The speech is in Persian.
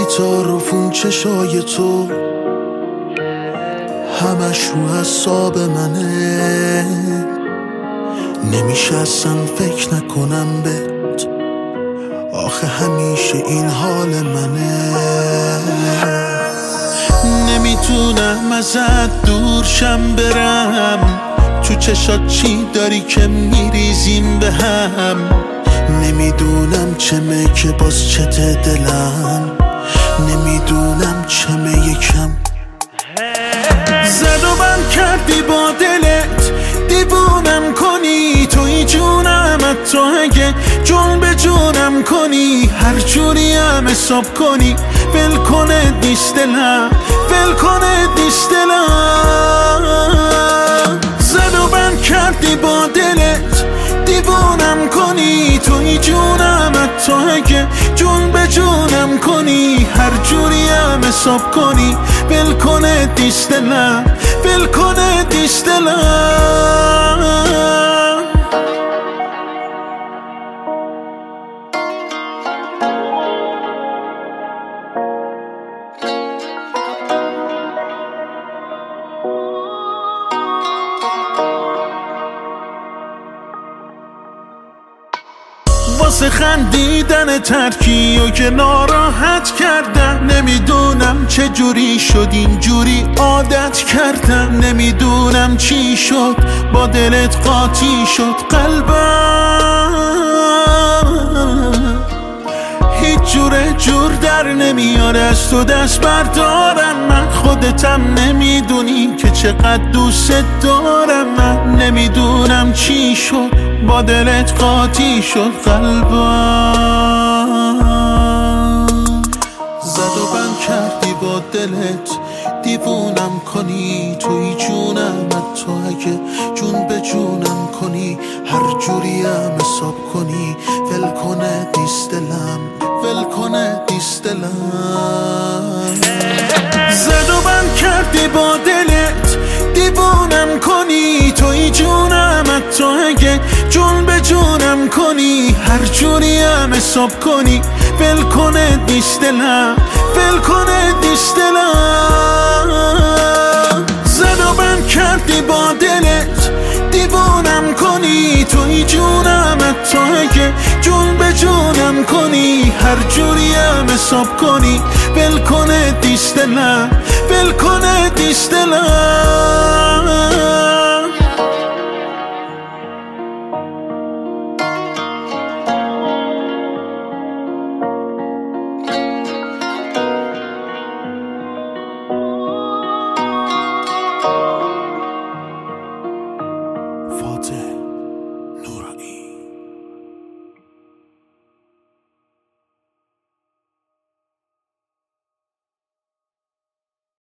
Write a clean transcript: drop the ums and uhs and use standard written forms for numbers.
گیتار و فون چشای تو همش رو حساب منه، نمیشه اصلا فکر نکنم بهت، آخه همیشه این حال منه. نمیتونم ازت دور شم برم، تو چشات چی داری که میریزیم به هم، نمیدونم چمه که باز چته دلم، نمیدونم چمه یکم. زد و بند کردی با دلت، دیوونم کنی توی جونم، حتی اگه جون به جونم کنی، هر جوری هم حساب کنی، ول کنه نیست دلم، ول کنه نیست دلم. زد و بند کردی با دلت، دیوونم کنی توی جونم، حتی اگه جون به جونم کنی، هر جوری هم حساب کنی، ول کنه نیست دلم، ول کنه نیست دلم. واسه خندیدن ترکی و که ناراحت کردم، نمیدونم چه جوری شد اینجوری عادت کردم، نمیدونم چی شد با دلت قاطی شد قلبم، هیچ جور در نمیاره از تو دست بردارم، من خودتم نمیدونی که چقدر دوست دارم، من نمیدونم چی شد با دلت قاطی شد قلبم. زد و بند کردی با دلت، دیوونم کنی توی جونم، حتی اگه جون به جونم کنی، هر جوری هم حساب کنی، ول کنه دیست دلم، ول کنه دیست دلم. زد و بند کردی با دلت، دیوونم کنی توی جونم، حتی اگه جون به جونم کنی، هر جوری هم حساب کنی، ول کنه دیست دلم، ول کنه دیست دلم. زد و بند کردی با دلت، دیوونم کنی توی جونم، حتی اگه جون به جونم کنی، هر جوری هم حساب کنی، ول کنه دیست دلم، ول کنه دیست دلم.